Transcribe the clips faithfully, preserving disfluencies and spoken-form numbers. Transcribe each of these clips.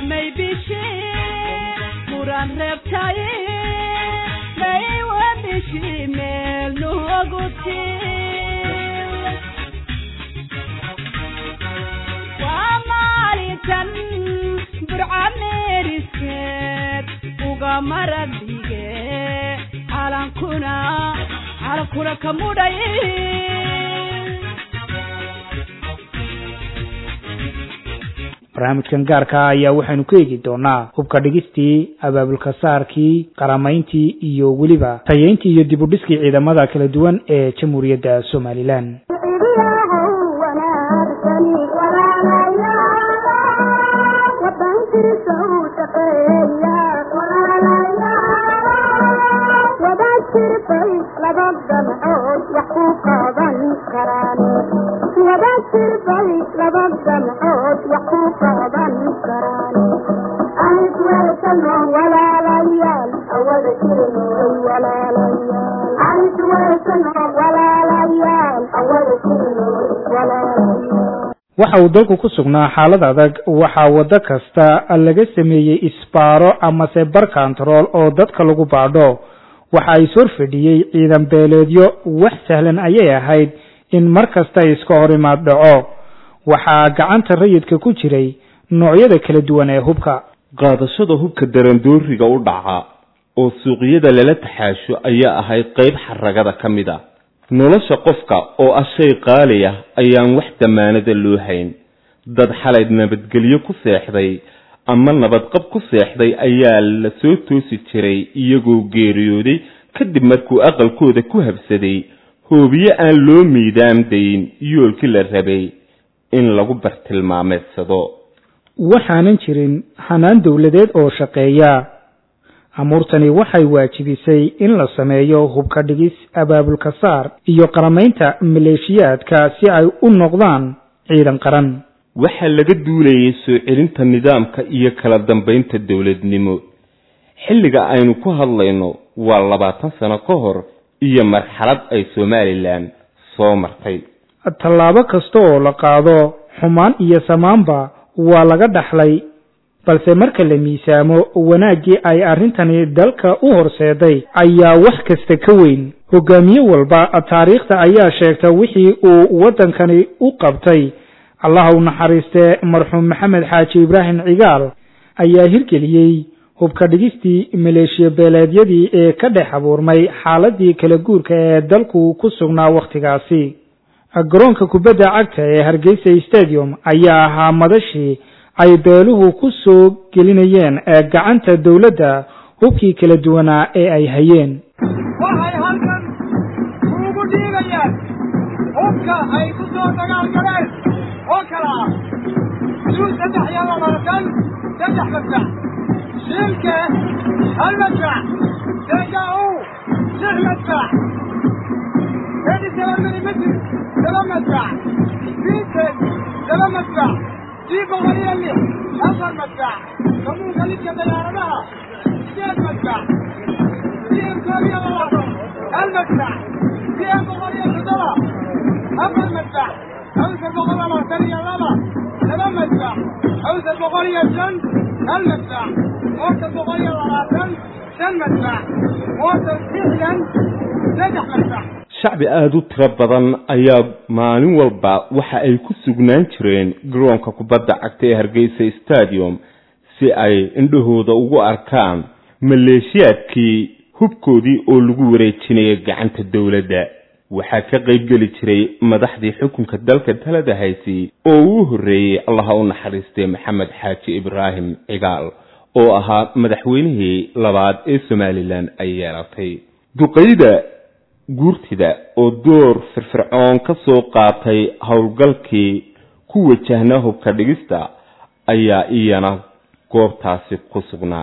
may bishi muran reptaye may wa bishi mel no guti wa malikan bur'amerisket uga maradige alankuna alankuna kamudaye barnaamijkan gaarka ayaa waxaanu ku eegi doonaa hubka dhigistii abaabulka saarkii qaramayntii iyo weliba tayeyntii iyo dib u dhiskii ciidamada kala duwan ee jamhuuriyadda Somaliland وبشر بي لبض الحوت وحوقا بنكراني أنت ويسنو ولا ليال أول كرنو ولا ليال أنت ويسنو ولا ليال أول كرنو ولا ليال waxa uu dalku ku sugnaa xaalad adag waxa wada kasta laga sameeyay isbaaro ama se bar control oo dadka lagu baadho waxa ay soo fadhiyay ciidan beeleedyo wax sahlan ayay ahayd in markasta iska hor imaad dhaco waxa gacanta rayidka ku jiray noocyada kala duwan ee hubka qaadashada hubka darandooriga u dhaca oo suuqyada lala taxaasho ayaa ahayd qayb xaragada kamid ah nolosha qofka oo ah shay qaali ah ayaan wax damaanada loo hayn dad xalay nabadgelyo ku seexday ama nabadqab ku seexday ayaa la soo toosi jiray iyagoo geeriyooday kadib markuu aqalkooda ku habsaday hoobiye aan loo miidaamdayn yoolkii la rabay in lagu bartilmaameedsado waxaanan jirin hanaan dawladeed oo shaqeeya amuurtani waxay waajibisay in la sameeyo hubka dhigis abaabulka saar iyo qaramaynta maleeshiyaadka si ay u noqdaan ciidan qaran waxaa laga duulayay soo celinta nidaamka iyo kala dambeynta dawladnimo xilliga aynu ku hadlayno waa labaatan sano ka hor iyo marxalad ay Somaliland soo martay tallaabo kasta oo la qaado xumaan iyo samaanba waa laga dhaxlay balse marka la miisaamo wanaagii ay arrintani dalka u horseeday ayaa wax kasta ka weyn hogaamiye walba taariikhda ayaa sheegtay wixii uu wadankani u qabtay Allah u naxariistay marxuum Maxamed Xaaji Ibraahim Cigaal ayaa hirgeliyay hubka dhigistii maleeshiya beeleedyadii ee ka dhex abuurmay xaaladii kala guurka ee dalku ku sugnaa waqtigaasi garoonka kubadda cagta ee Hargeysa Stadium ayaa ahaa madashii ay beeluhu ku soo gelinayeen ee gacanta dawladda hubkii kala duwanaa ee ay hayeen waxay halkan ugu dhiibayaan hubka ay ku soo dagaalgaleen oo kala ah duul saddex iyo labaatan saddex madfac shilka hal madfac deegaau lix madfac ثاني سبعة مليمتر سبعة مدفع فيتن سبعة مدفع جيبوا غريا لي أفر مدفع كمون خليك طيارة لها سيد مدفع سيد كوريا غلاطة المدفع سيد غريا خضرة أفر مدفع أوسر بغرة ثانية لها سبعة مدفع أوسر بغريا جند المدفع أوسر بغريا غلاطة شن مدفع أوسر سيحيا نجح مدفع shacbi aad u tiro badan ayaa maalin walba waxa ay ku sugnaan jireen garoonka kubadda cagta ee Hargeysa Stadium si ay indhahooda ugu arkaan maleeshiyaadkii hubkoodii oo lagu wareejinayay gacanta dawladda waxa ka qayb gali jiray madaxdii xukunka dalka talada haysay oo uu horeeyay Allah u naxariistay Maxamed Xaaji Ibraahim Cigaal oo ahaa madaxweynihii labaad ee Somaliland ay yeelatay duqeyda guurtida oo door firfircoon ka soo qaatay howlgalkii ku wajahna hubka dhigista ayaa iyana goobtaasi ku sugnaa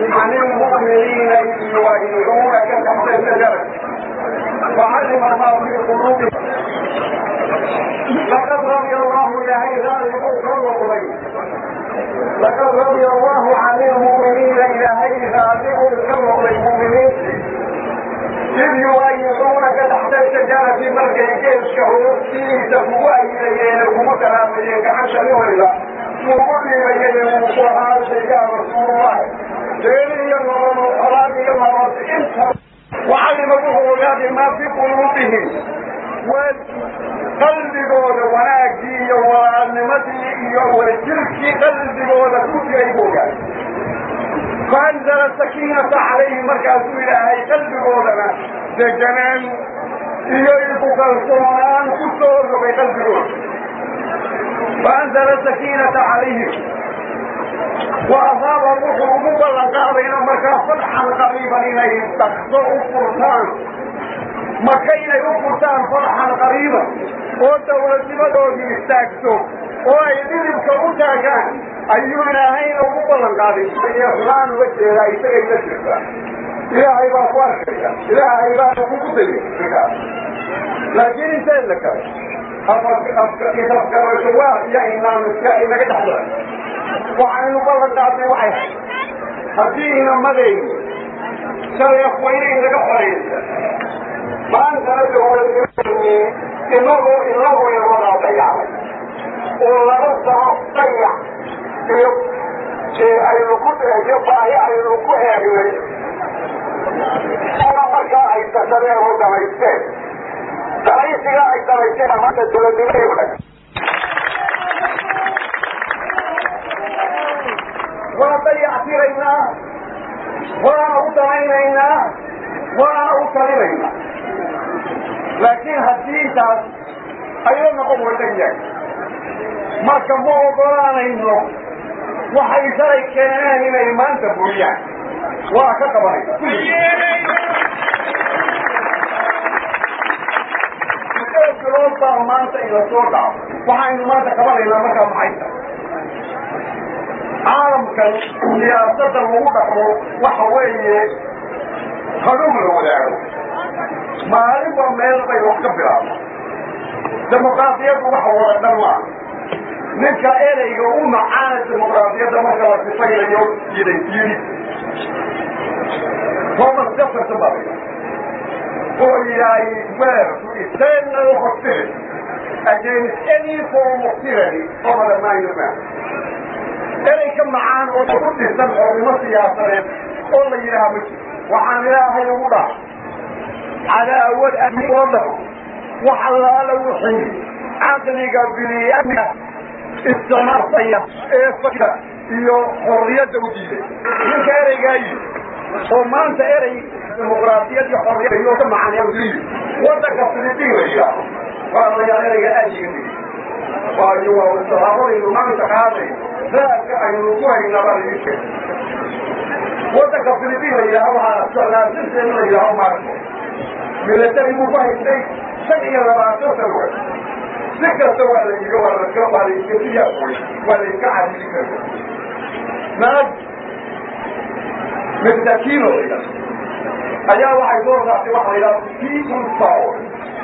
عن المؤمنين يوعدونك تحت الشجرة وعلم ما في قلوبهم لقد رضي الله لهيئة لقد رضي الله عن المؤمنين إلى هيئة الكرم للمؤمنين إذ يؤيدونك تحت الشجرة في مركز كيف شهور فيه تفوى إليهم متناملين كحشا يولد وكل من يجب وصوها سيدنا رسول الله سيدي الله وقرابي الله انت وعلم به ما في قلوبهم وقلب قول وناكي ونمتي والجلك قلب قول كل يبوك فأنزل السكينة عليه مركز إلهي قلب قولنا سجنان يجبك القرآن كتور بقلب قول فأنزل السكينة عليهم وأصاب الروح مبلغا بين مكة فتحا قريبا إليه تقطع فرسان مكينا يفرسان فتحا قريبا والدولة بدوجي استاكسو وأيديهم كبوتا كان أيونا هين مبلغا بين فلان وجه لا يتغير الشرطة إلى عباد واركيا إلى عباد مقتلين لكن إنسان لك أفكار الشواء يا إمام السائل لك تحضر وعن نبلغ دعطي وحيح هدينا مدين سر يخويني لك حرين ما أنت نجه الإنساني إنه إنه يرضى ضيع ولا رضى ضيع أي لقوة يبقى أي لقوة يبقى أنا مركا أي تسرع وضع يستير رئيسها أي تسرع ما تدلدين يبقى وضيع فينا ولا أطمئننا ولا أطمئننا لكن حديثا أيضا نقوم بالدنيا ما كمو قرانا إنه وحي سري كنان إلى إيمان تبويا وأكتبني كروتا مانتا إلى صوتا وحي مانتا كمان إلى مكة محيطة عالم كان سياسة الموضع وحوية خدوم الولاء ما ربا ميل بي وحكبرا ديمقراطية وحوة الدنوع نكا إلي يقوم معانا الديمقراطية دمكرا تفايل يوم يدين يريد هو مستفر سبابي هو يلاي where to extend the hostility against any form of tyranny over the mind of man. إليك معان وتقول السمع ومصر يا صريف والله إله مشي وحان إله يوضع على أول أمي والله وحلال وحي عقلي قبلي أمي استمر طيب إيه فكرة إيو حرية وجيدة من كاري قايل وما أنت إيري ديمقراطية حرية يوضع معان يوضي وضع كفلتين وإياه والله يا إيري أجيني وأيوه والصحابة إنه ما متقاضي ذاك أن يلقوها إلى بارك وذاك فلبين إلهوها سؤال سلسل إلهو معكم من التالي مفاهم ليس سنئي لما تسوى ذكر سؤال إلهو الرسول على الكثير وعلى الكعب لكذا ناج من تكينه إلى أيها واحد دور ذاتي واحد إلى في صور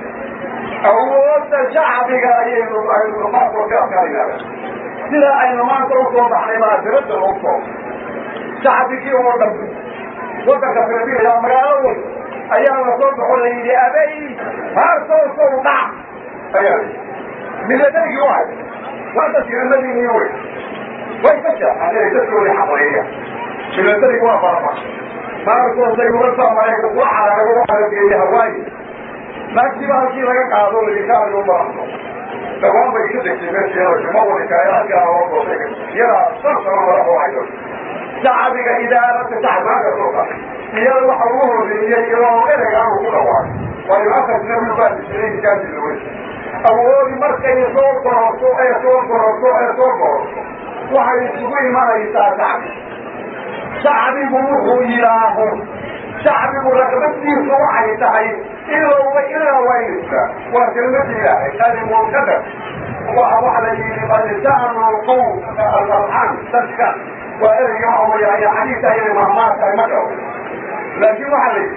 أول شعبك أيها الرماق وكاكا إلى سلا أي نمان تروح بحري ما ترد الوصول شعبك وردم وردك في ربيع يا مراوي أيام رسول بحول لي أبي هارسو صوضع أيام من لديك واحد وانت سير الذي يوي ويفتشى أنا يتسلوا لي حضرية من لديك واحد فرما هارسو سيورسا مريك وحرا وحرا في هواي لكن ما هكي لك قادوا لذكار المبارك دوام بيشدك لمن سيرا جمعوا لكايات يا رب يرى صرصر ورحو عيدك شعبك إذا أردت شعبك سوقا يرى وحروه يرى إليك عنه كل واحد وللأسف نبي بعد السنين كان الوجه أولي مركز يصور برسوء يصور برسوء يصور برسوء وحي يسوي ما يتاسع شعبي بموه إله شعبي برقبتي صوحة يتحيي إلا هو إلا هو إنسا وكلمة إلهي هذه منكدة وعليه فلسان القوم الأرحام تذكر وإرجع ويا حديث أي مهمات أي مدعو لكن وعليه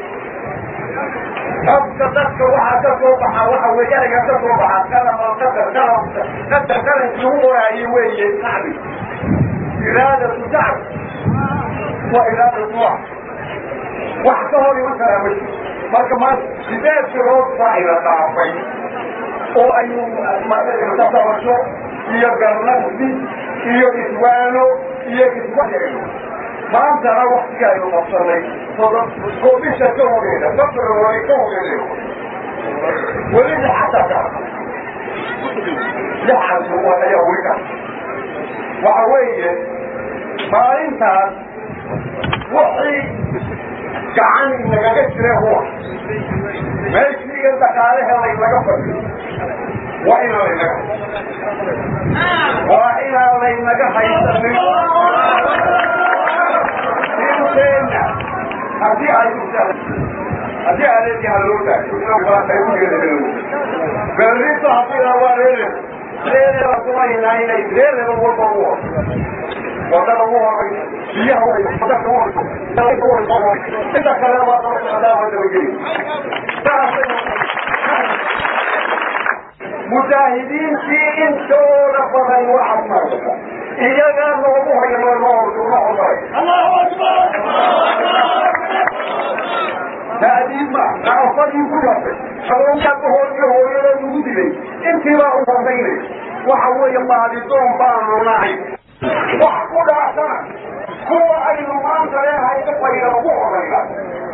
أبقى تذكر واحد تصوبها واحد وجارك تصوبها كلام القدر كلام قدر كلام شهور أيوية النعبي إرادة تعب وإرادة واحد وحده يوسع مش ما كمان بداية شروط صاحبة تعبين أو أي ما تتصور يقدر نفسي يسوانه يسوانه ما أنت أنا وقت جاي وصلني فضل كوبي شكله كده دكتور وريكوه كده وليه حتى كده لحظ هو يومك وعوية ما أنت وحي كعن إنك تشتري هو ما يشتري قلتك عليها الله يتلقى وإنا لنك وإنا لنك حيث هذه على هذه على دي هلوتا شو ما تقول كده بريت حطينا وارد ليه رسول الله هنا ليه هو هو وده هو هي هو ده هو ده هو انت كلام هذا هذا بيجي مجاهدين في انتو رفضا واحد مرة إيا قال نوضوها يا الله الله أكبر تأديب ما نعفر يقول فلو يبهو الجهو إلى الوجود لي انتباه فرضين وحوى الله للدوم بان ونعي وحكود أحسنا هو أي نمان سريعها يتبقى إلى ربوه غيرا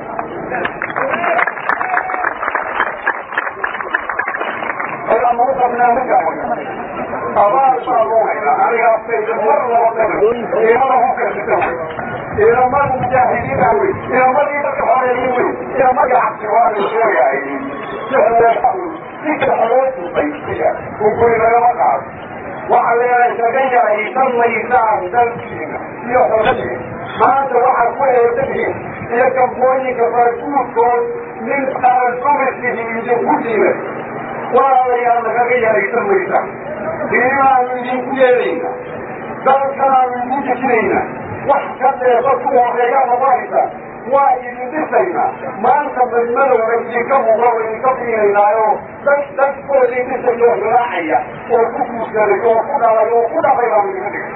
الأمر قبنا مجاهد أبار صاروحنا عليها أفتيد مرة وطنة إلى الله كالتوي إلى ما المجاهدين أوي إلى ما يتكفرين أوي إلى ما يحسوان الشوية أيدي سهل يحول فيك الحلوات البيتية وكل يوقع وعليها يتغير يسمى يساعد تلسينا يحرمين ما أنت واحد كل يتبهين إلى كمبوني كفرقوط من الكومس في يجبوتينا ولا يتغير يسمى يساعد إنما من كلينا ذلك من كلينا وحكت يصدقوا رجال ضائفة وإذن ما أنت من ملو يجيكم الله ويكفي إلهي دك دك كل يدسل يوحي وكفو سرق وكفو على وكفو على من ذلك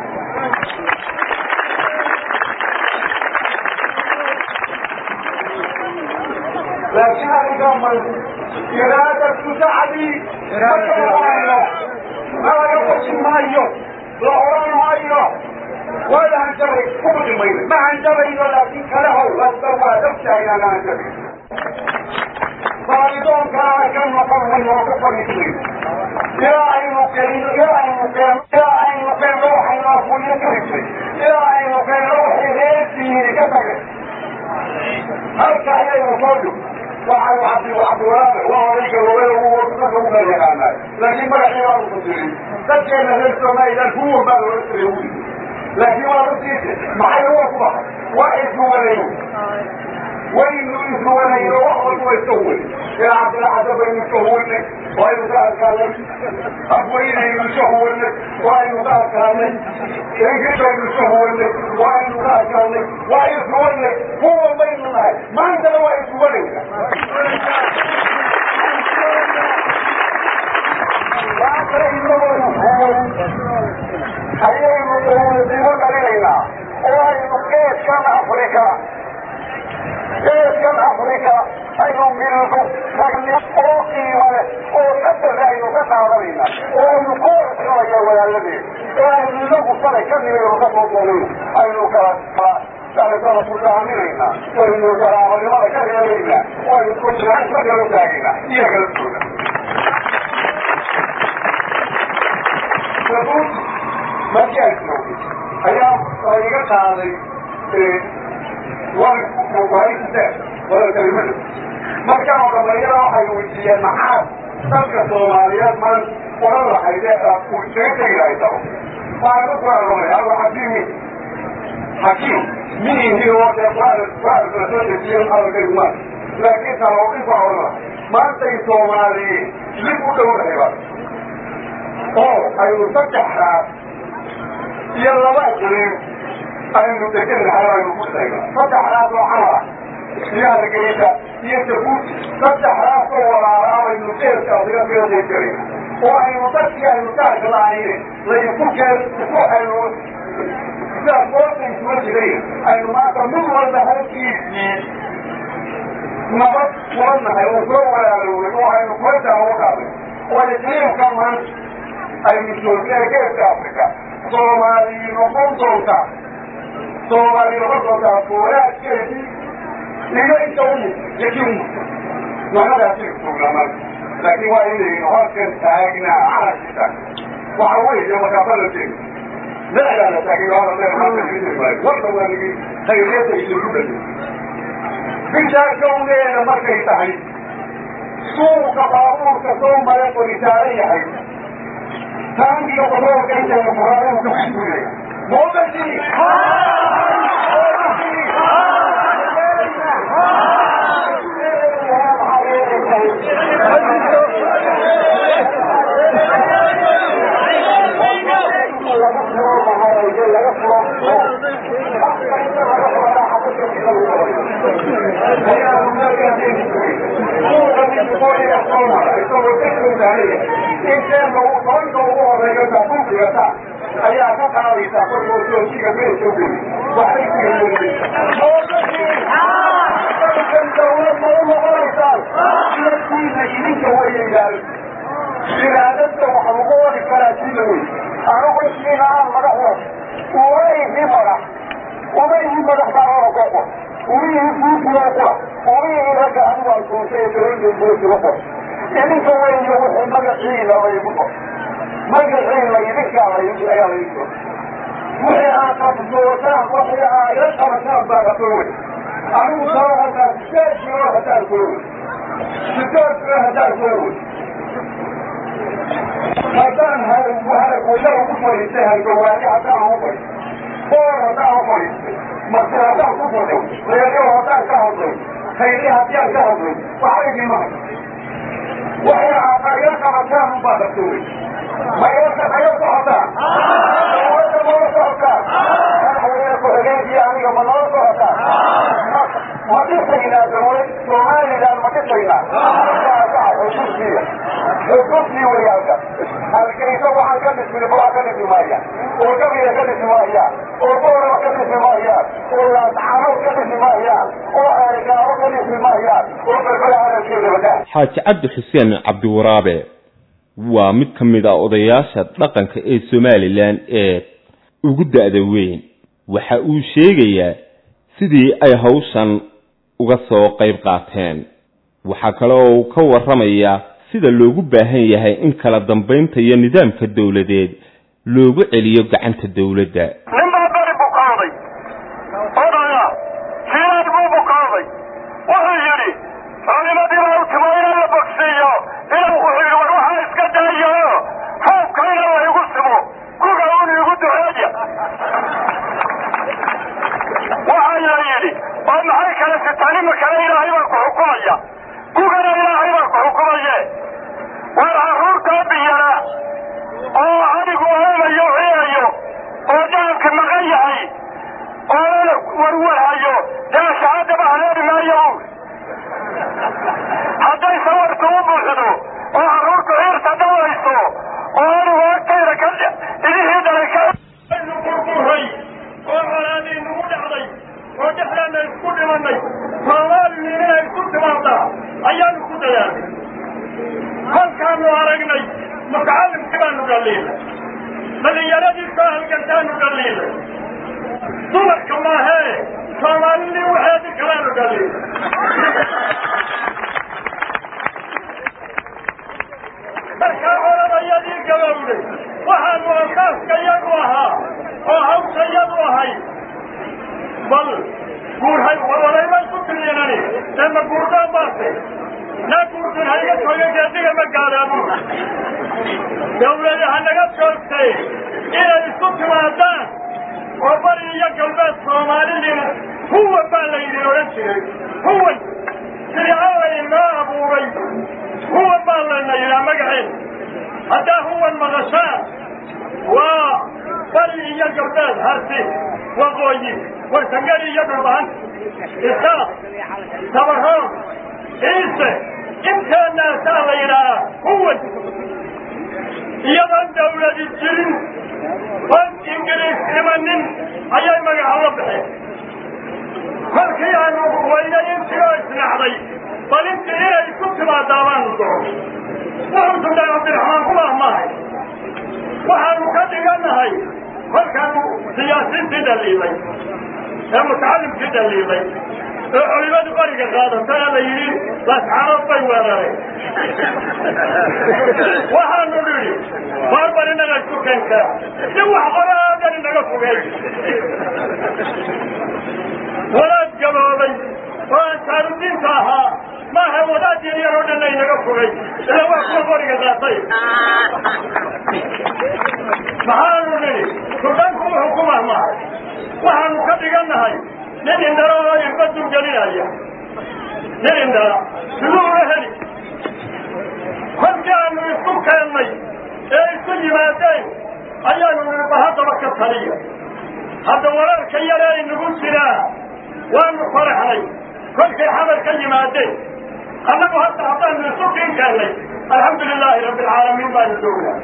لكن هذا من إرادة تساعدي إرادة ما يقصد ما يوم لا أرى ما يوم ولا هنجري كل الميل ما هنجري ولا في كله واستوى دفع إلى لا هنجري فارضون كان كم مقام من وقفر يسير يا أي مكان يا أي مكان يا أي مكان روحي رافون يكرسي يا أي مكان روحي غيرتي كتك هركا إليه وصوله وعن عبد وعبد ورابع وعليك وغيره وصفه من اليقانات لكن ما يحيى الله المسلمين تجي نزلت ما إلى الفور بعد ورسل يهودي لكن ما رسيت معي هو صبح وإذن وليون وإن إذن وليون وحظ ويستهول يا عبد العزب إن يستهولني وإن ذلك عليك أبوين إن يستهولني وإن ذلك عليك إن يستهولني وإن ذلك عليك وإذن وليك هو بين الله ما أنت لو إذن وليك أيهم يقولون علينا وأيهم كيف كان أفريقيا كيف كان أفريقيا أيهم منكم فإن أوقي وأكبر أيهم كتعب علينا وأيهم كورة رأي ويالذين وأيهم لنقوا صلي كم يرغب مطلوب أيهم كتعب كانت رسول الله علينا وأيهم كتعب لماذا كان علينا وأيهم كنت عن فجر دائنا يغلبون يقول ما كان يسمعون أيام طريقة هذه ومبارك الثالث ولا كلمة ما كانوا قبلية حيوية المحاد تلك الصوماليات من ولا حيداء وشيء إلى إيطاهم فأنا أقول لهم هذا حكيم حكيم مين هو وقت فارس رسول الدين على الكلمات لكن تروقف عنا ما أنت صومالي لكل دولة هبات oo aynu saddexdaas iyo laba jilin aynu degennahay aynu ku sheegnay saddexdaas oo camala iyo hargeysa iyo jabuuti saddexdaas oo walaala aynu jeelka adiga beeday jirin oo aynu dadkii aynu gaarka lahayn layku keen isku aynu sidaas goorta isuma jirayn aynu maanta mid walba halkiisii nabad kulannahay oo soo walaaloway oo aynu kula daawo qaaday oo isliimka maanta aynu joogtay geeska afrika soomaali noqon doonta soomaali noqon doontaa foolaadkeedii iyo inta u yakimu nabadaasi programad laakiin waa inaynu halkan taagnaa carabkiisa waxa weeye makaabaladeeda mecdaa la taagay hada dheer halkan warka waa nigi khayriyadda isugu dhashay bishaa kowneeda markay tahay suuqa baabuurka soo mara qoritaaran yahay taangiga baroolka intayna furaaruhu ka xasuulaya moodashii ayaa ka qaadaysaa korkoo joojiga beesooge waxay dawlad ma u noqonaysaan laftiina idinka wayayaan iraadadda waxa lagu wadi karaa sida wey anugu siina aan madaxda uma ihi madax uma ihi madax baarada koko uma ihi guusiga qura uma ihi ragga anigu aan kuusay dawladda guusiga qura idinka weyo wixii magaciina laygu qor magaciina idinkaa laygu ayaa laygu qor wixii aad qabsootaan wixii aad ila qabataan baa qasoowey anigu soo hataan sideed kilo hataan soowey sideed kilo hataan soowey haddaan haragwada ugu fadhiistay hargawaani haddaan ugu fadhiistay boor haddaan u fadhiistay marti haddaan ku fadhay reeryo haddaan ka hadlay khayri haddaan ka hadlay waxba idin mahay waxay aad ila qabataan unbaa qasoowey mayaka naga socotaan dawladda nala socotaan madaxweyne ku-xigeenkii aniga ma nala socotaan ma dhisaynaa dawlad somalilan ma dhisaynaa xusuustiya xusuustii wayaalka halkayso waxaan ka dhismin baa ka dhisi maayaan oo gabiya ka dhisi maayaan oo booraba ka dhisi maayaan oo laascaanood ka dhisi maayaan oo aarigaabo ka dhisi maayaan oo berbera hadalkeeda wadaa xaaji cabdi xuseen cabdiwaraabe waa mid ka mid ah odayaasha dhaqanka ee Somaliland ee ugu da'da weyn waxa uu sheegayaa sidii ay hawshan uga soo qayb qaateen waxa kale oo uu ka warramayaa sida loogu baahan yahay in kala dambeynta iyo nidaamka dawladeed loogu celiyo gacanta dawladda ninbaa bari buu qaaday odaya siyaad buu buu qaaday wuxuu yidhi ranimadii baa u timo inaan la bogsiiyo inuu wuxuu yidhi war waxaa iska daayo xoobka inaan la igu simo kuga un igu duceeya waxaa la yidhi oo maxay kale sitaan imakana ilaahay baa ku xukumaya kugana ilaahay baa ku xukumaye war carruurtaa biyana oo adigu oomayo ciyayo oo daanka maqan yahay oona warwarhayo daashacaddaba haleeri maayo hadday sawartu u buuxdo oo carruurtu ciirta dhawayso oo anigu agtayda ka idihii dhalay ka burburay oo colaadii nagu dhacday oo dhexdaana isku dhimannay soomaalina inay isku timaaddaa ayaanu ku dayaalnay halkaanu aragnay mutacallimkii baanu dhaliilay dhalinyaradii soo halgantaanu dhaliilay dumarka maahee soomaalidii waxeedii kalaanu dhaliilay markaa oladayadii gabowday waxaanu asaaska iyagu ahaa oo hawsha iyadu ahay bal guurhay walaybay ku tiriyanani ee ma guurdaan baase naa guurdin hayga tooyo geediga ma gaadaabu dawladi ha naga joogtay inay isku timaadaan oo bari iyo galbeed soomaalidina huwan baa laydin odhan jiray huwan sidii alla inoo abuuray huwan baa layna yidhaa magaceed هذا هو المغشاء وبلي يجرداد هرسي وغوي وارتنقلي يجردان إخاء تبرهم إيسا إمكان ناسا غيرها هو يضن دولة الجرين والإنجليز إمانين أيها مقع ربحي فالكي عنه وإذا ينسيوا إسنعضي بل انت إيه كنت ما دامان الضوء وعمتم دا عبد الرحمن الله ماهي وحانوا كدقنا هاي فالكانوا سياسين في دليلي متعلم في دليلي علماء قرية قادة سنة يريد بس عرب بيوانا وحانوا لي فاربا لنا نشكو كنكا جوح قرابا لنا نشكو ولا تجبابي وانتارو الدين ساها ما هو ولا دين يرون لنا نشكو إلا وحكو قرية قادة فحانوا لي سلطانكم حكومة معي وحانوا كدقنا هاي nin indhalaa irbaduu gelinaya nin indhala siduu la heli kolkii aanu isku keennay ee isu yimaadeen ayaanu nirba haddaba ka taliya hadda walaalka yare inagu jiraa waanu faraxnay kolkay xamar ka yimaadeen annagu hadda haddaanu isu kin keennay alxamdu lilaahi rabbi alcaalamiin baanu joognaa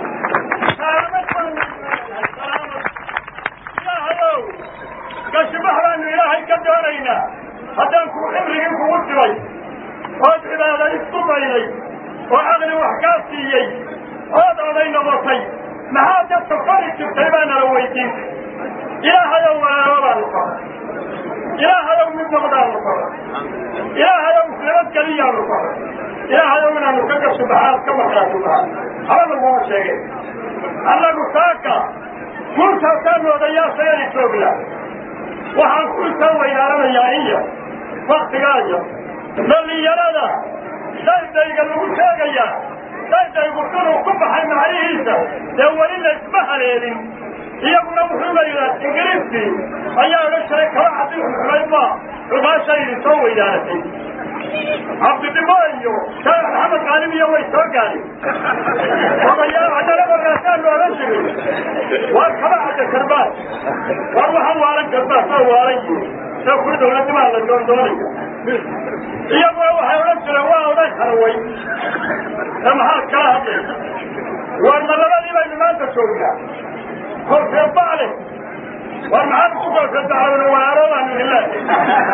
كشبهنا إلهي كدارينا هدانكو إمرهم كوتوي وادعنا على إسطبيني وعغل وحكاسيي وادع علينا بطي محاجة تفارك التيبان رويتين إله يوم ربا الفرق إله يوم من مغدار الفرق إله يوم سلمت كليا الفرق إله يوم أن نكتب سبحانه كما خلاص الله هذا هو الشيء الله نساكا موسى كان وضيا سيري توبلا waxaan ku soo weeraanayaa iyo waqtigaaga dhalinyarada daydayga lagu sheegayaa daydaygu inuu ku baxay macnihiisa dee weli la isma haleelin iyaguna wuxuu leeyahay ingiriistii ayaa oga jiray kala cabdi xumayba cubaashaydi soo weydaaratay cabdidhibo iyo sheekh maxamed qaalim iyo way soo gaadhin odayaa haddana waraasaa looga jiray waa kala cadda karbaan war waxaan waalan karbaa soo waalan yihi ee ku dowladnimaa la doondoonaya iyaguna waxay odhan jireen waa odan haraway ee maxaad kala hadlaysa war ma labadii baynu maanta joognaa kolkee bacle war maxaad ku kolkee dacwada waaroobaanu ilaahi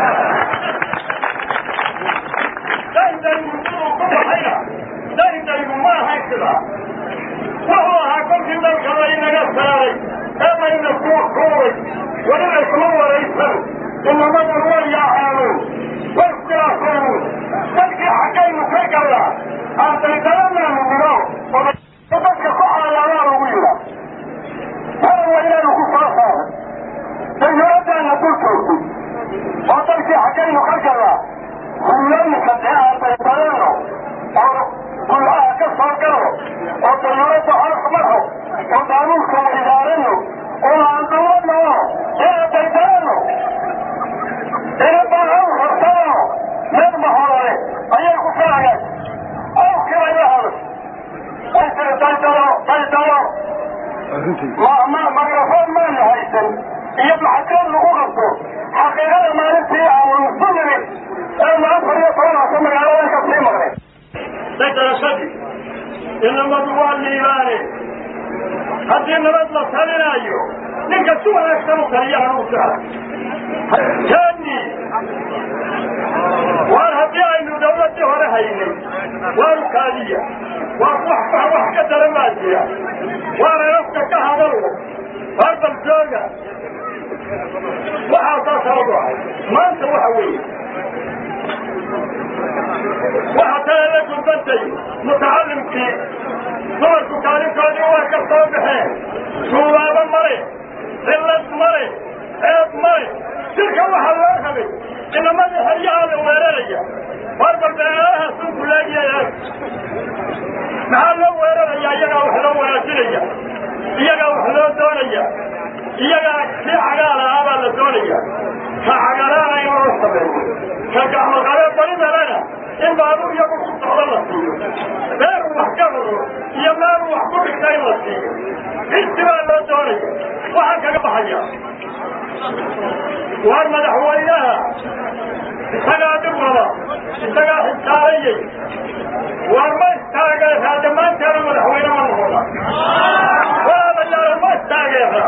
daydaygu siduu ku baxayna daydaygu ma ahayn sidaa wuxuu ahaa kolkii dalka laynaga saaray ee layna kuu kuubay weliba kuma waraysan inamada way yaacaanoon way iskhilaafoonuun dadkii xaggaynu ka gallaa aan daydalanaanu nino oo dadka ku caalaabaa lagu yidha hal waynaanu ku soo saaray dayuuradaana dul joogtay oo dalkii xaggaynu ka gallaa hulooyinka dee aan daydalano oo gulaha ka soo galo oo dayuurada hoos maro oo daanuulka waydaarano oo aan dawladno ee daydalano ina baahan hortano meel mahorale ayay ku kaageen awkibay la haday way tiri daydalo daydalo ma mikrafoon maanu haysan iyo maxajood lagu qabto xaqiiqada maalintii aanu isu nimid ee laba fariyo tobanaasa magaaladan ka sii maqnay daydalashadii inamadu waa liibaane haddii nabad la talinayo ninka si wanaagsan u taliya hanugu jecla kani waar haddii aynu dawladdii hore haynay waaru kaadiya waa wax wax ka daran baa jira waana nafka ka hadalno waar bal jooga waxaasaa sabab ahay maanta waxa weeye waxa kale la gudbantay mutacalimkii dumarku kaalinkoodii waa ka soo baxeen suubaabo male cillad male ceeb male jirka waxaa loo rabay inamadii haryahaa la weeraraya war balbeelaha sunku leegyahay maxaa loo weeraraya iyagaa wax loo wanaajinaya iyagaa wax loo doonaya iyagaa kii cagaal ahaa baa la doonaya ka cagalaana in loo sameeyo ka gacmoqabee balimalana in baabuur iyagu ku socdo la siiyo meeluu wax ka wado iyo meeluu wax ku dhigta in la siiyo inti baa loo doonaya waxaan kaga baxaya waa madaxweynaha isagaa dhib wada isagaa xisaalayay waa ma istaageeraa dhammaanteena madaxweyne ma noqona walaalayaal ma istaageera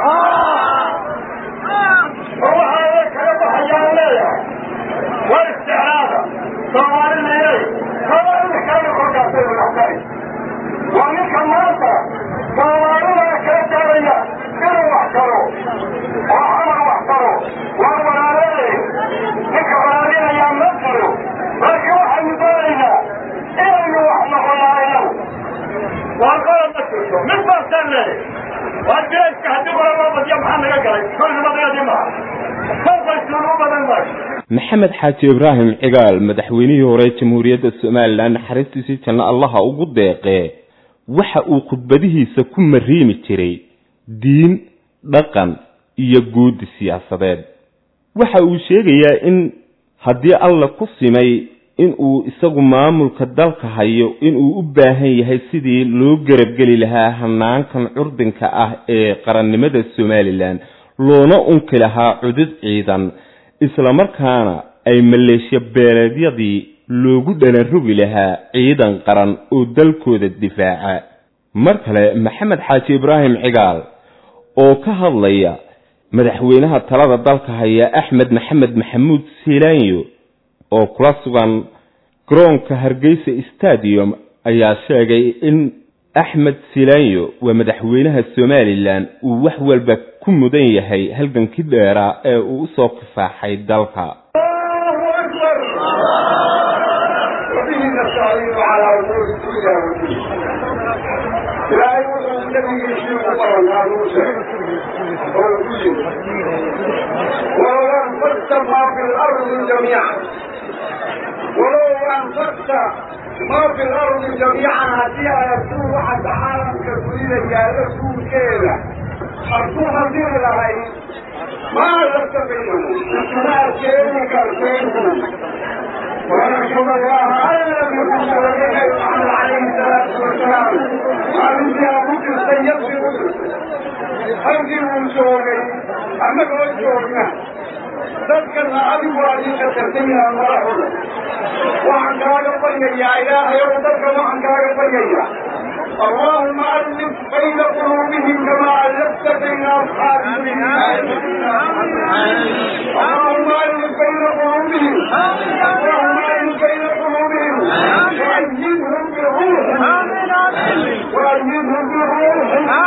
oo waxaa kaga baxayaan leeyahay war isticraada soomaalina soomaalida kalena korkaasay madaxtay waa ninka maanta soomaalida kala taagaya inuu wax karo oo xamar wax karo waa walaalay ninka walaalinayaa ma jiro laakiin waxaynu doonaynaa inaynu wax noqonaayno waa qalad ma jirto mid baasaan leeyahay waa jirayska haddii kula loo badiyo maxaa naga galay kolnimadeedii maha kolkaysuun u badan maayo maxamed xaaji ibraahim cigaal madaxweynihii hore jamhuuriyadda somalilan naxariistiisii janno allaha ugu deeqee waxa uu khudbadihiisa ku mariimi jiray diin dhaqan iyo guudi siyaasadeed waxa uu sheegayaa in haddii alla ku simay in uu isagu maamulka dalka hayo in uu u baahan yahay sidii loo garabgeli lahaa hanaankan curdinka ah ee qarannimada somalilan loona unki lahaa cudud ciidan isla markaana ay maleeshiya beeleedyadii loogu dhanarogi lahaa ciidan qaran oo dalkooda difaaca mar kale maxamed xaaji ibraahim cigaal oo ka hadlaya madaxweynaha talada dalka haya axmed maxamed maxamuud siilaanyo oo kula sugan garoonka hargeysa stadium ayaa sheegay in axmed siilaanyo waa madaxweynaha somalilan uu wax walba ku mudan yahay halgankii dheeraa ee uu usoo kifaaxay dalka ولو أنفقت ما في الأرض جميعا ولو أنفقت ما في الأرض جميعا هديها يسوع واحد عالم كثيرا يا رسول كيلا أرسول هديها لهي ما لست بينهم ما كيني كالكينهم ونشهد الله أن لم يكن لدينا محمد عليه الصلاة والسلام قال يا بكر سيبقى بكر أرجو وشوقي أما وشوقنا ذكرنا أبي وأبي كتبتنا مرحبا وعن كاغا فليا يا إلهي وذكر وعن كاغا فليا اللهم ألف بين قلوبهم كما ألفت بين أصحاب اللهم ألف بين قلوبهم اللهم ألف بين قلوبهم وأيدهم بروح وأيدهم بروح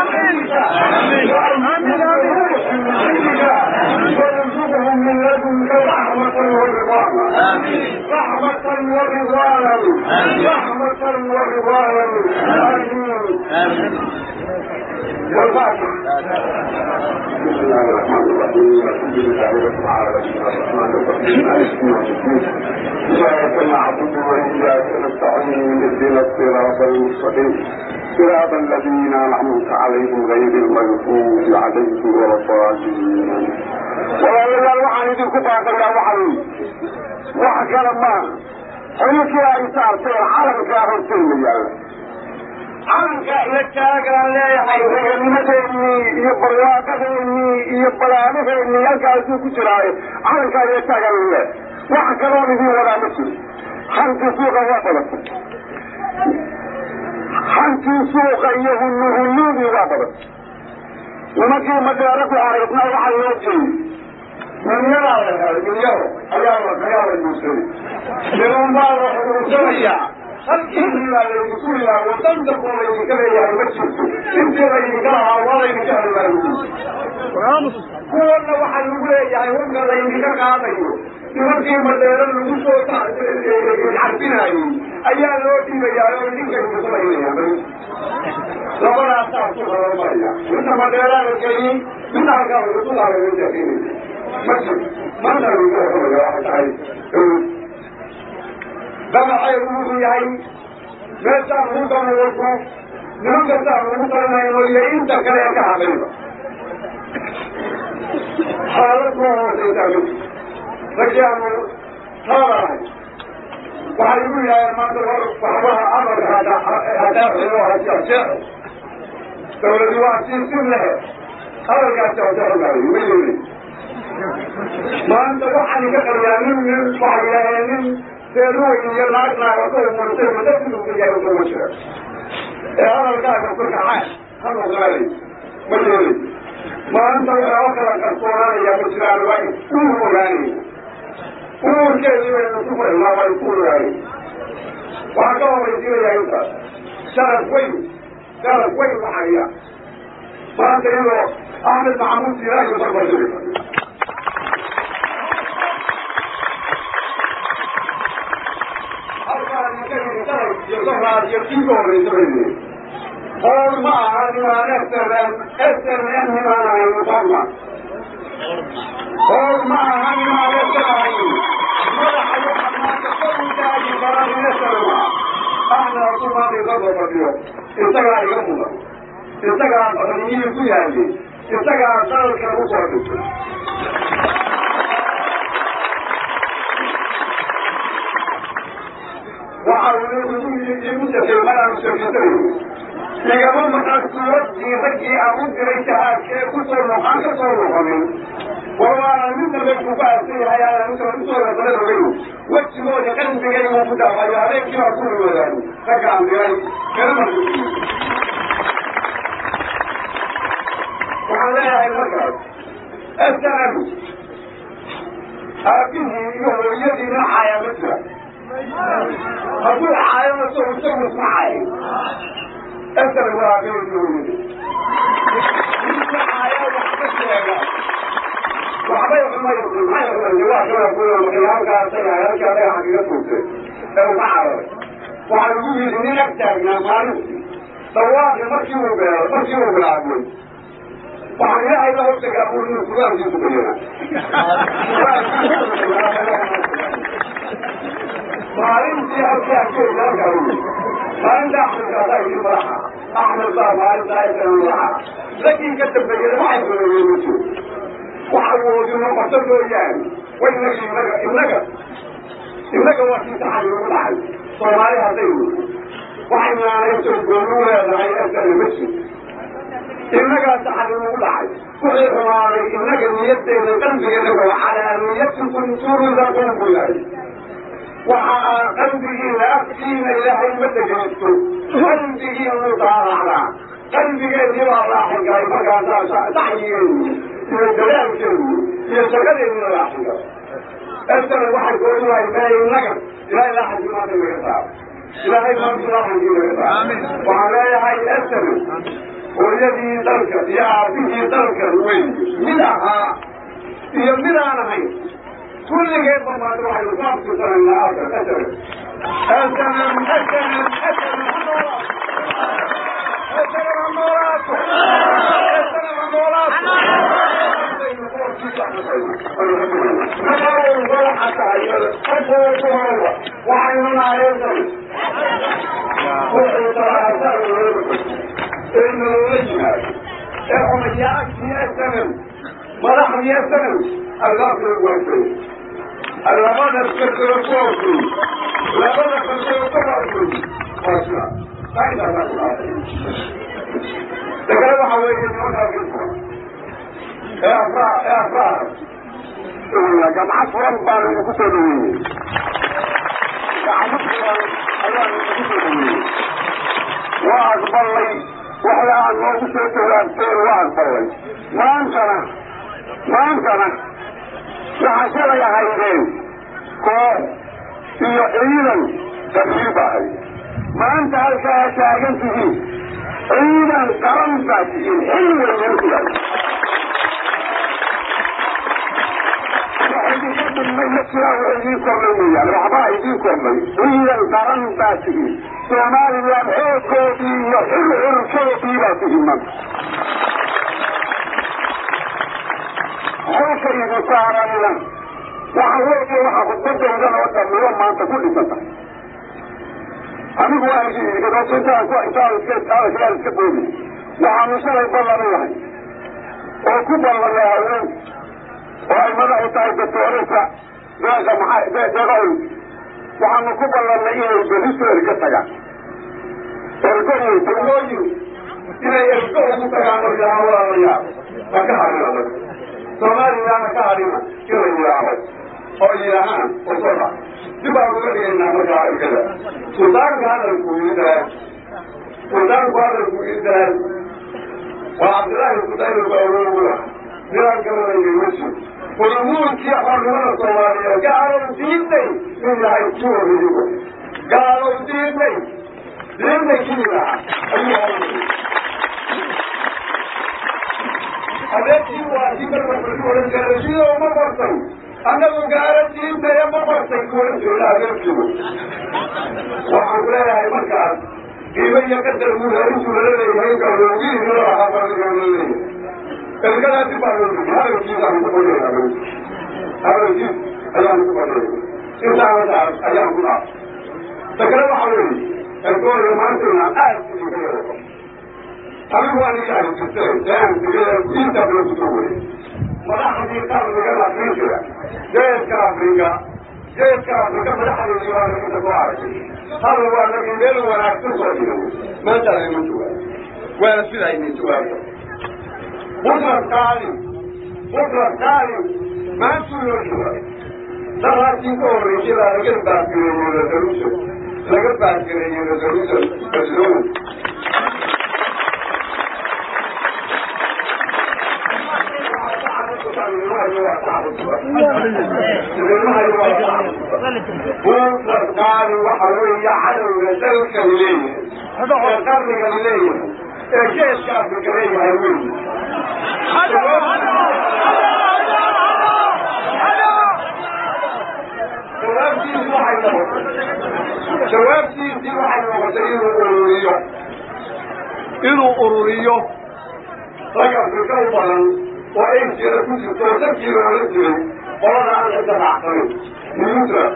وارزقهم من لدنك رحمة ورضوانا رحمة ورضوانا رحمة ورضوانا آمين والفاتحة بسم الله الرحمن الرحيم الحمد لله رب العالمين الرحمن الرحيم مالك يوم الدين إياك نعبد وإياك نستعين اهدنا الصراط المستقيم صراط الذين أنعمت عليهم غير المغضوب عليهم ولا الضالين walaalayaal waxaan idinku baaqayaa waxay wax kale maaha xilkii ay saarteen calankaa horteyna yaalla calanka la taagaan leeyahay reernimadeennii iyo barwaaqadeennii iyo balaanaheennii halkaasuu ku jiraaye calankaa la taagaan leeyahay wax kaloon idiin wadaa ma jiro hanti suuqa waa badatay hantii suuqa iyo hunnuhunnuudii waa badatay nimankii madeero ku aragnaa waxaa loo jeeyey dunyadaa la helay dunyada ayaa la ayaa la guursaday niman baa la xuruursanayaa halkiisii baa laydinku ilaa wadanta koo laydinka leeyahay ma jirto intii laydinka lahaa waa laydinka heli baa lagu kuwana waxaa lagu leeyahay hubka laydinka qaadayo nimankii madeero lagu soo xarbinaayey ayaa loo dhiibayaa oo idinka idinku laynaya labadaasaa ku horumaraya inta madeeraa la geeyey inta halkaa lagusulaa lagu jafinaya ma jiro maanta lagu horumaraya waxay tahay damaxay wuxuu yahay meeshaan lagu damuulku niman kastaan lagu talinayno iyo inta kale ee ka hadlayba xaalad koo hooseysaa ma jiro ragii aanu taabanahay وهيقول يا ما وحوها أمر هذا هذا حلوها الشيء دولة واسين سنة هذا قاعد تقول له ويلي ما أنت وحني كقيامين من وحيانين تروي يلاقنا وكل مرتين مدرسة ويجي يوم مشرق هذا قاعد يقول عاش هذا غالي ويلي ما أنت وأخرى كالقرآن يا مشرق الوعي كله غالي كل شيء يشوف الله ويقول غالي وهكذا يصير يا يوسف شرف وين شرف وين وحياه ما أنت يقول أحمد محمود سراج وصفر شريفة أربعة مكان يترك يصفر يرتيبه ويصفرني قول ما هذا نسترن استرن هنا يصفر قول ما هذا نسترن ملح يحمد تقول تاجي فرد نسترن أحنا رسول الله يصفر اليوم استقرأ يومنا استقرأ أغنيين كياني استقرأ صارت كالمصابة وحاولوا يمتثل ملا مستفيدين لقبل مقاصد يفكي أمود ريتها كيكسر محاكة صور محمد وهو من ذلك فاسي حياة مثل مثل مثل غيره واتشموا لقلب غير مفدع ويعليك كما أقول وذلك فكام بغير كلمة وعليها المكرب السلام أبيه يقول يدي من حياة مثله أقول حياة مثله وسوي اسمعي السلام عليكم يقول يدي حياة وحبتها وحبايا ما يقول ما يقول الجواح كما يقول القيام قال سيئا يرجع لها حقيقته لو تعرف وعلى يقول إني أكتب من المعرفتي طواف مركي وبيع مركي وبالعبود وحياة إذا وقتك أقول إنه فلان جيسو بينا معلمتي أرجع كيف لا كاروني ما أنت أحمد كاتاك المراحة أحمد الله ما أنت أيضا المراحة لكن كتب بينا ما يقول إنه وحاولوا أن يقتلوا إياه وإنك إنك إنك وحيد تحرر العالم صومالي هاتين وحينا يسجلون هذا أسأل المسجد إنك تحرر العالم كل حواري إنك نيتي لقلبك لك وعلى نيتكم سور ذاكم بلاد وعلى قلبه لأفكين إلهي المدجنسك قلبه المطارعة قلبه يجب الله حقا فقاتا تحييني من الدلال كله يشغل من الأحجار أسأل الواحد يقول الله إلهي النقم إلهي لا حد ما تبقى إلهي ما بصلاح تبقى وعلى هاي أسأل والذي ذلك يعرفه ذلك الوين منها هي منها أنا هاي كل غير ما تروح يصاب سنة الله أسأل أسأل أسأل أسأل أسأل المولات أسأل المولات وعيننا عليكم إنه يجمع إحهم يأكل يستمر مرحب يستمر الغافل الوحيد الرمان السكر الصوتي لابد السكر الصوتي واسمع فإذا ما تقرأ حوالي المنى في الفرق يا أفراد يا أفراد يا جماعة فرق بارو يكتبوني جماعة فرق الله يكتبوني وأكبر لي وحلا أن نوصلت الأبطال وأكبر لي ما أنتنا ما أنتنا وحشر يا هيدين كون يحيلا تقريبا ما أنت هلك شاقنت فيه عيدا كرمت فيه حلو المنزل من يسرع ويجيكم مني يعني وحبا يجيكم مني عيدا كرمت فيه سومالي يبعيكو بي يحل عركو بي من حوك يبصارا لنا وحوكي وحفظت وجل وتمرون ما أنت كل سنة أمي هو أجي إذا كنت أكو إنسان الكيس هذا كلا الكبيري وحمشنا يطلع منه وكبر الله يهون وهي مدى إطاعة التوريسة ذاك محاي ذاك غول waxaanu ku ballanay inay berito erga tagaan ergoy dawlooyin inay ergo ugu tagaan oo yidhaha walaalayaal ha ka hadhina soomaaliyana ka hadhina inay yidhaaho oo yidhaahaan osoda dib baan uga dhigaynaa markaa ergada suldaanka hadalku idaal suldaanku hadalku idaal waa cabdillaahi kudayruba awowla ninaan garanayay masi qulumuudkii xornimada soomaaliyeed gaalow diidnay in yahay kuwariigo gaalow diidnay diidnay kii lahaa ayuu adeegkii waa kii marmarku oran jeeray sidoo ma bartay annagu gaalo diidnaya ma bartay kuoran jeeda adeegkiigu waxaan ku leeyahay markaas qiimo iyo qadar guud intuu lala leeyahay galoogihiina lahaa baa leeyahay ergadaa dib baa loo dhigay hadalkiisaan ku badheeya hadalkiis ayaan ku badheeya intaanadaas ayaan ku dhaaf ta kale waxa weeye ergooda maantayna aad idinka yeedo anigu waan ilahay jirtay aan digaya inta bala kuso weye madaxdii qarnigan afrika geeska afrika geeska afrika madaxdeedii waa laginta soo aragay hada waa lagi meel wanaagsan soo jira maanta ayma jawaab waana sida ayna jawaabta buntland qaalin buntland qaalin maantuu loo jawaab daraasii ka horreysay baa laga baasgareeyey resolution laga baasgareeyey resolution barcelona buntland qaalin waxa weeye cadowga dalkan leeyahay ee qarnigan leeyahay ee geeska afrika leeyahay weyi jawaabtiisi waxay noqotay jawaabtiisii waxay noqotay inuu ururiyo inuu ururiyo rag afrika u badan oo asiana ku jirto oo dalkiiba ola jiray qolada aan isdabacsanin newtra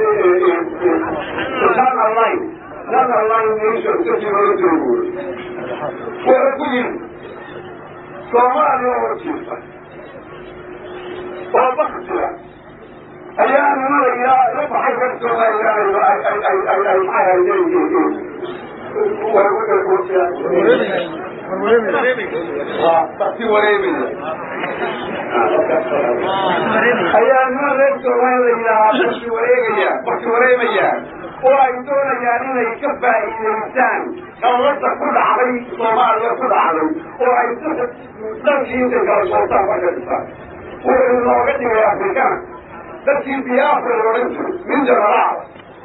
national line national line nation dalkiiba ola jiro buuri wuxuu ku yiri soomaaliya oo jirta oo baktiya ayaa nimanayaa la baxay rag soomaaliya ay maxay leeyihiin bakti wareemaya ayaa nima reer soomaaliya bakti wareegaya bakti wareemayaan oo ay doonayaan inay ka faa'iidaystaan qallada ku dhacday soomaaliya ku dhacday oo ay dalkii intay kala soortaan marka dhistaan wuxuu looga dhigay afrikana dadkii biyaafra loohan jiray min janaraal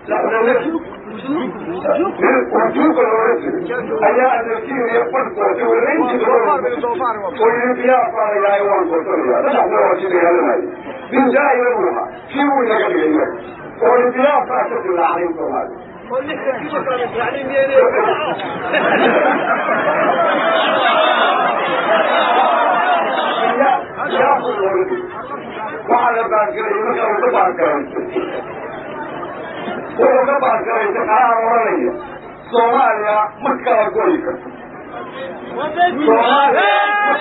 wujuuga loohan jiray ayaa adeerkiiniyo badhkoota walayntii oo yiri biyaafarayahay waan soorsanaya sadexna waa kii dagaalamaya min jaahila buu ahaa kii wuu inaga dhigay oo biyaafraa ka dilaacday soomaaliya waxaa la baasgarayay marka uu ka baasgaraysay wuxuu ka baasgaraysay qaraar oranaya soomaaliya ma kala goyi karto soomaaliya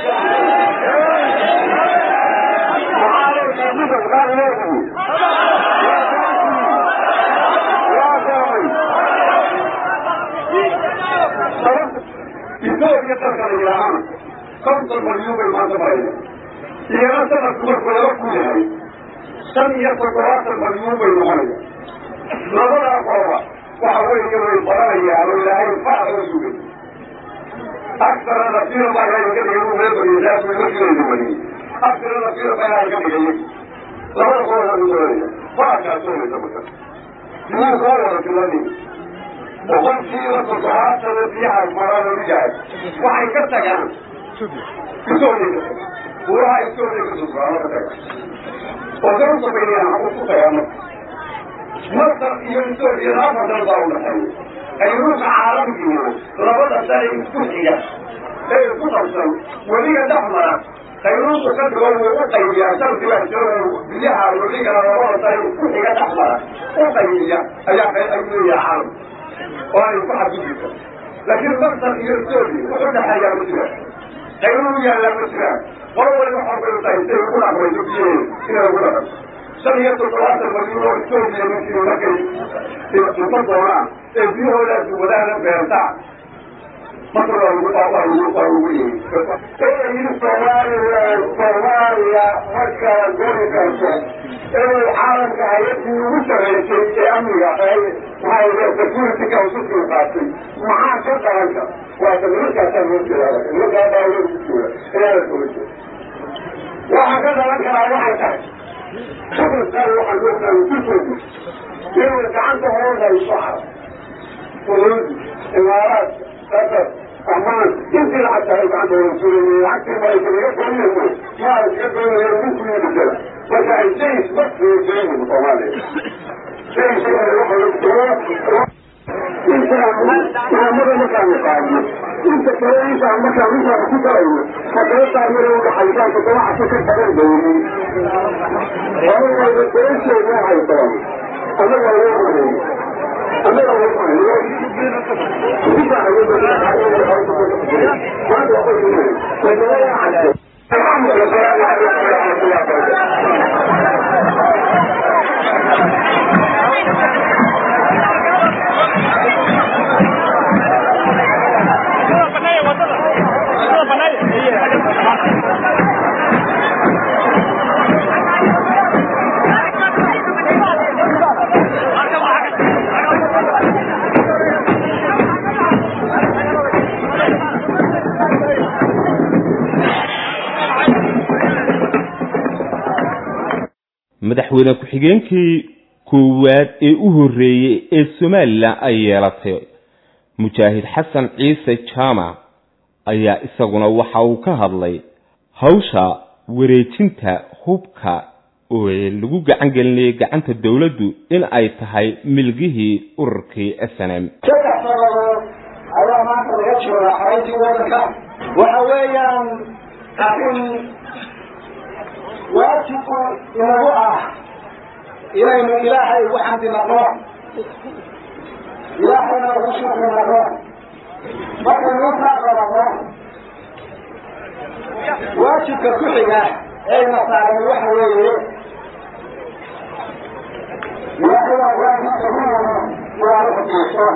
etoobiya dalka la yidhaahana konton malyan bay maanta maraya iyana sanadku markuu laba ku yahay shan iyo toddobaatan malyan bay noqonaya labadaa qoloba waxa weeye way baranayaan oo ilaahay fac oo sugay aktara nafira baa ilaahay ka dhigay uu reebariyasaas way markilayna waliyey aktara nafira baa ilaahay ka dhigay labada qoloba u doonaya fackaas soonaysa marka yuu soo wada filanay boqolkiiba toddobaatana biyaha marada ligahay waxay ka tagaan etoobiya buuraha etoobiya ka sosocda ka taga oo dal sabaynayaan xaku ku tagaa marka masar iyo etoobiyana afar dal baa u dhaxeeya qayruuka caalamkiina labada dal ee isku xiga ee isku qabsan weliga dhexmara qayruuku ka dhigo wuu u qaybiyaa salkigaa jiro biyaha weligana labada dal ee isku xiga dhexmara u qaybiya ayaa ayuu leeyaha caalamka oo ay ku xadgudbisa laakiin masar iyo etoobiya wuxuu dhexeeyaa ma jiraan qayruu yaallaa ma jiraan qolo waliba xorbay u tahay siay ugu dhaqmayso biyaheeda inay ugu dhaqanto سمية الثلاثة المليون السورية التي لكي تفضلنا فيه ولا ولا بيرتاع مطر المطاوع المطاوعين إيه الصوماليا الصوماليا مكة جوريكا إيه الحالة كهيتي وشغلتي في أمريكا وهي تكون تكوسك القاسم معاه شرطة أنت وتدريك أسمه كذا لك هذا هو الدكتور إيه الدكتور وهكذا لك على واحد شكرا قالوا واحد مثلا وكل يقول لك عنده هذا الصحراء فلوس إمارات قطر أمان يمكن حتى يبقى عنده رسول حتى ما يقدر يفهم منه ما يقدر يمكن يبدأ بس الجيش بس يجري مطوالي جيش يروح للدكتور انت انا مرة مكان مقاومة انت كلا انت عندك عميزة بكترين فكرت تعملوا بحيثان تطلع فكر بدل دولي وانا الدكتورين شيء ما حيطان انا لا يوم انا لا يوم الحمد madaxweyne ku-xigeenkii koowaad ee u horeeyay ee Soomaaliland ay yeelatay Mujaahid Xasan Ciise Jaamac ayaa isaguna waxa uu ka hadlay hawsha wareejinta hubka oo lagu gacan gelinay gacanta dawladdu in ay tahay milgihii ururkii S N M ayaa maanta laga joogaa xaruntii wadanka waxa weeyaan in واجب يروح إلى من إلهي وحمد الله إلهينا وشكر الله وكان يطلق الله واجب كحية أين صار الوحوية وإلى واجب كحية وعرف الشيطان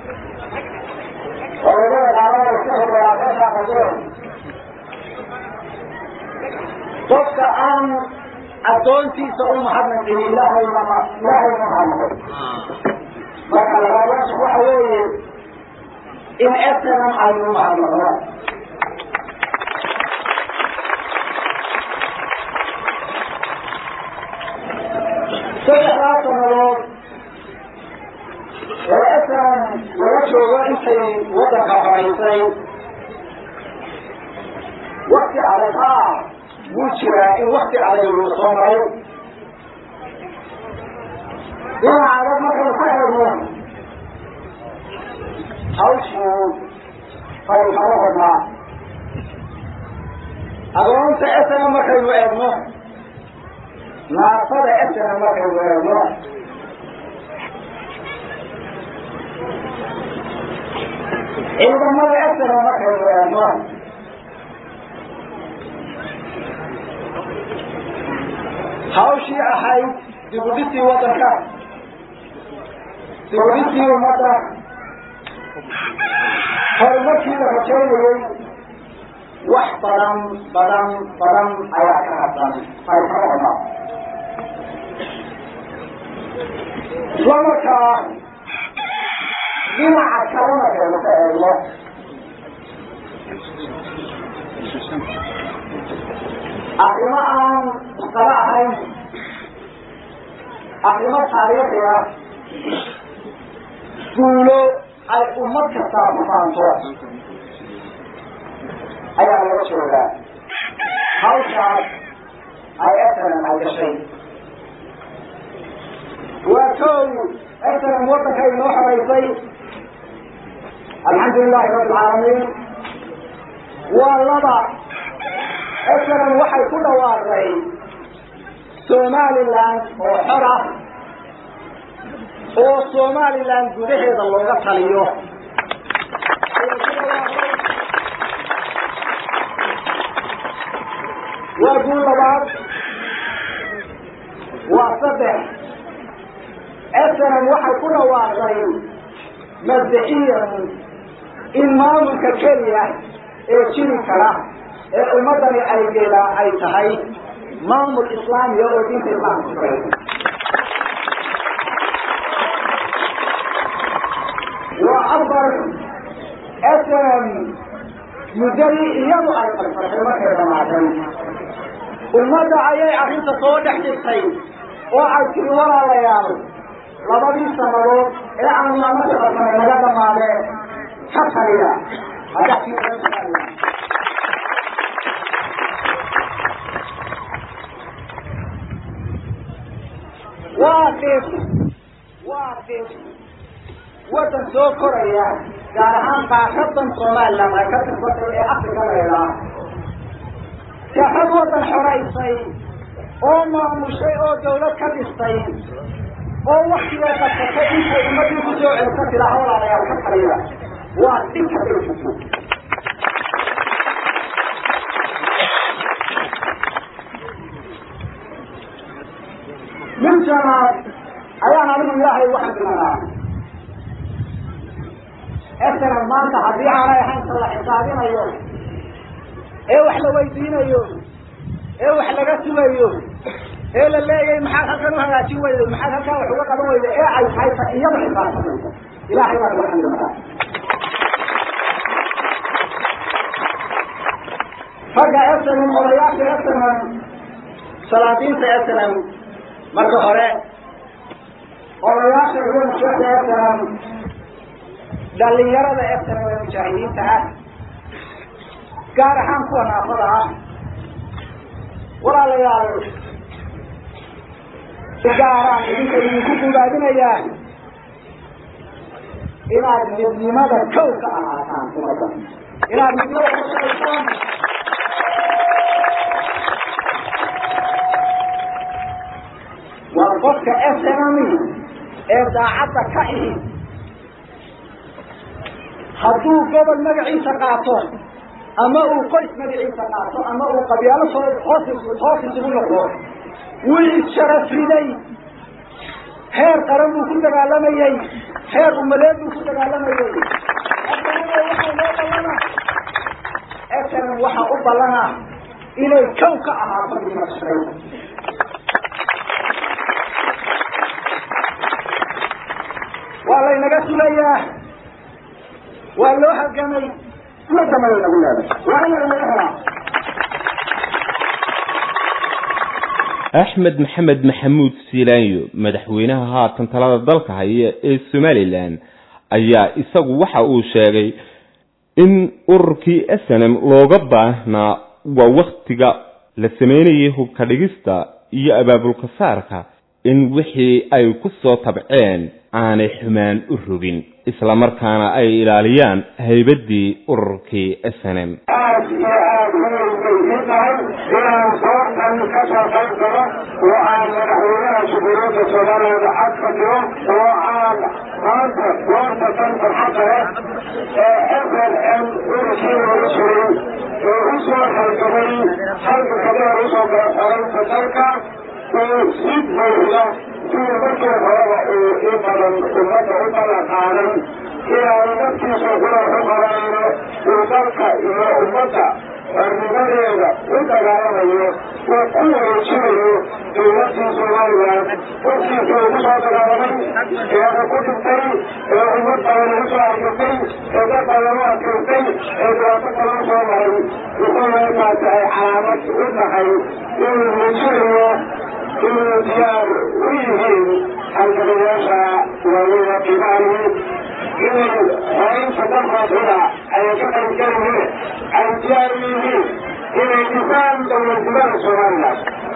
وإلى على الشهر وعرفها قدرهم qofka aan adoontiisa u mahadnaqin ilaahay lama ilaahay mahadnaq marka labaad waxa weeye in aslan ay u mahadnaqaan saddexdaas sanood oo aslan laga joogo intay wadanka horeysay waqti aragaa وجرى إن وقت على الصومال إن على مثل فهمه أو شو فيفرغنا أظن سأسنا مثل وإبنه ما صد أسنا مثل وإبنه إذا ما أسنا مثل وإبنه hawshii ahayd dibudhistii wadanka dibudhistii ummadda horumarkii la rajaynayay wax badan badan badan ayaa ka hadlan ay ka wadnaa isla markaa dhinaca kalena keenu ka eegno arrimo aan isqaba ahayn arrimo taariikhi ah guulo ay ummad kastaa ku faanto ayaa laga joogaa hawshaas ay asalan ay gashay waa kow asalan waddanka inoo xoraysay alxamdu lilahi rabbi alcaalamiin waa laba asalan waxay ku dhawaaqday Somaliland oo xor ah oo Somaliland gudaheeda looga taliyo waa guul labaad وصدق أثناً وحي كل واقعي مبدئيا إمام ككلية إيشيني كلا المدني أي جيلا أي تهي مام الإسلام يودين في الإسلام وأكبر أثناً يجري يضع الفرح المكرة معدن والمدى عيي عفيت صوت تحت الخير وعد كل وراء ليال لبدي سمرو إعلان الله مكرة من المجال معدن حتى لله هذا في واقف واقف وطن سو كوريا gaar ahaan qaarkadan Soomaaliland ay ka tirsan ee Afrika leedahay shaqad wadan xoreysay oo maamushay oo dawlad ka dhistay oo waqtiga dadka inta ummaddu ku soo celisa tilaa hawlaha ka qariya waa dinka dhulka min jamaad ayaan anigu ilaahay waxaan dilanaa أثناً ما أنت حبيع على حين صلى حسابين أيوه إيه وحلا ويدين أيوه إيه وحلا قسم أيوه إيه للي إيه محاك هكذا هاتي ويدين محاك هكذا وحوق هذا ويدين إيه عايز حيث إيام حساب إلهي وارد الحمد لله فقا أثناً ورياك أثناً صلاتين سأثناً مرة هراء ورياك أثناً شهد أثناً dhalinyarada eftana ee mujaahidiinta ah gaar ahaan kuwa naafada ah walaalayaal gaaraan idinka idinku gudaadinayaan inaad midnimada kow ka ahaataan umada inaad midnimada ka shaqaysaan waa qofka eftana ee daacadda ka ihi hadduu gobol magaciisa qaato ama uu qoys magaciisa qaato ama uu qabyaalo soo hoos hoos isugu noqdo wuu isharaf riday heer qaran buu ku dagaalamayay heer umaleed buu ku dagaalamayay eetan waxa u ballana inay kow ka ahaato dhimashay waa laynaga sulayaa waa loo halgamay ma damay lagu leeyahay waa in la helaa Axmed Maxamed Maxamuud Siilaanyo madaxweynaha haatan talada dalka haya ee Somaliland ayaa isagu waxa uu sheegay in ururkii S N M looga baahnaa waa waqtiga la sameeyay hubka dhigista iyo abaabulka saarka in wixii ay ku soo tabceen aanay xumaan u rogin isla markaana ay ilaaliyaan haybadii ururkii S N M ويصيب بيها في مكة هواء إبرا أمة أبرا قانا إلى نفسي سفر الحقرين وذلك إلى أمة الرمالية وتغاية وكل يشير في نفسي سفرها وفي كل شاطرين إلى كل التري إلى أمة ونساء الكتين إلى قلمات الكتين إلى تقلم صومهم وكل ما تعي حامت أمحي إلى يشير إن الديار ويهين الكبيرة ومن قباله إن وإن ستنفض هنا أن يكون الكلمة الديار ويهين إن الإنسان من الجبال سبحانه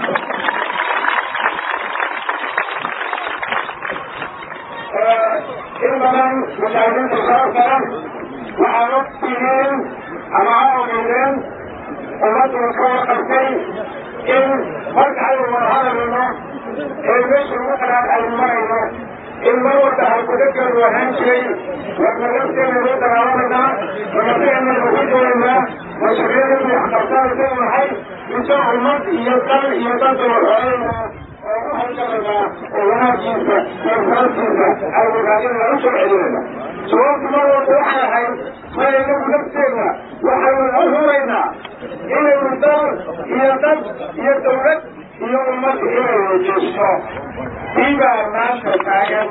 إنما مشاهدين تشاركا وحرصتهم أمعهم منهم ومدوا كون قلتين إن مرجع المرحلة منه البيت المقرأ المريضة الموت هالكذكر وهنشي وكذبت من بيت العوامة ونبيع من الوحيد والله وشغير من حقصار سيد الحي يسوع المرض يطل يطل الحرين وروح وناجيسة يفرسيسة أو مقادين لأسر علينا سواء مرة وحاها ما يجب نفسنا وحاول أهرنا إلى الدار إلى الدار إلى الدولة إلى أمة إلى الجسر إذا ما تتعين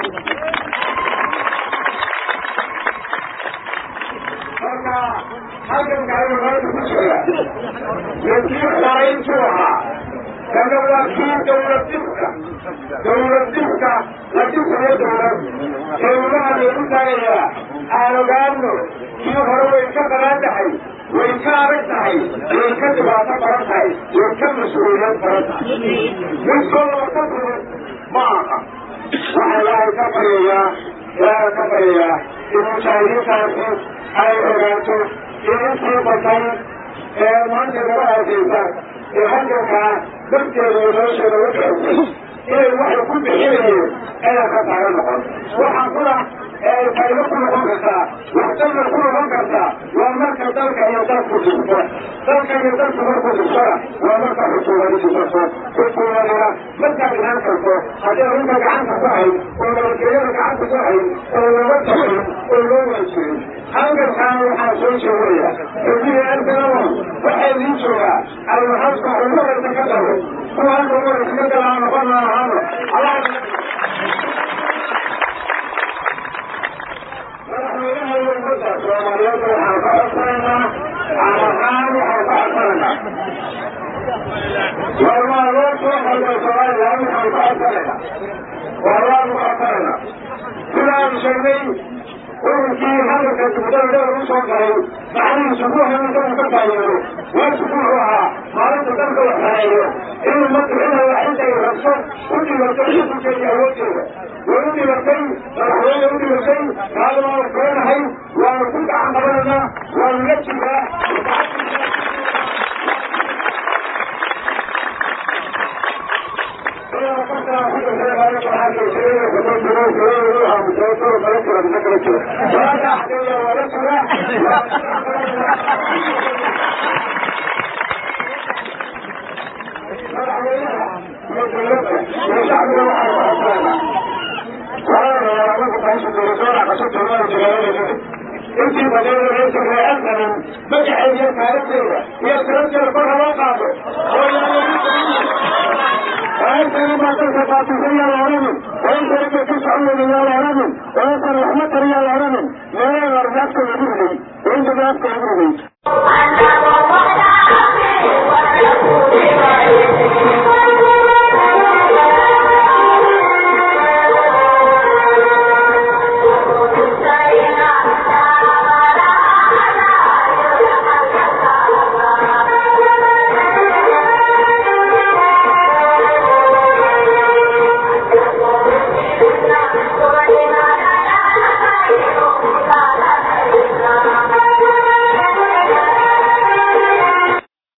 halkan kaaga maanta ku jira iyo kii xorayntu ahaa kana waa kii dawlad dibka dawlad dibka la dhisayo dawlad dawlaha lagu taagayaa aan ogaano kii hore way ka badan tahay way ka adag tahay way ka dhibaato badan tahay way ka mas-uuliyad badan tahay midkooda ka badan ma aha waxaa ilaahay ka baryayaa ilaahay ka baryayaa in mujaahidiintaasi ay ogaato intii batay ee maanta laga aadeysa ee halkankaa darteeda nolosheeda u keentay inay waxay ku bixinayeen inay khasaaro noqon waxaan kuna ee faa'ido ku noqon kartaa waxtarna ku noqon kartaa waa marka dalka iyo dalku dhigto dalka iyo dalku markuu dhigtona waa marka xukuumadi dhisato xukuumadina markaa dhigaan karto haddii arrinta gacanta ku hayn oo nabadgelyada gacanta ku hayn oo lama taxin oo loo waajirin halkankaana waxaa soo jeedaya xubnihii arkanamon waxay idiin joogaa almahaska umaraysa ka dabo kuwa halka umaraysa ka dalaa noqon lahaano madaxweynaha iyo ummadda soomaaliyeed waxaan ka codsanaynaa aan ahaan waxaan ka codsanaynaa warmaa loo soo xalday soomaaliland waxaan ka codsanaynaa warwaanu ka codsanaynaa sidaanu sheegnay ururkii hadalka dugdada u soo galay macnihiisu ku hanuunsan ka taageero waajibku wuxuu ahaa maalinta dalka wax hareeyo inuu madaxweynaha intay rabso u dhibatay xukunkeedii awoodteeda way u dhibatay madaxweyne u dhibatay taada waanu keenahay waanu ku gacan qabanaynaa waanu la jiraa intii badeeda reerka reeankanin magaxeed iyo taarikhdeeda iyo tiranteeda korka loo qaado وأنتم ما تنفقاتوا يا العرمن وأنتم ما تسعون يا العرمن وأنتم رحمة يا العرمن لا يرجعكم لبرهم وأنتم رجعكم لبرهم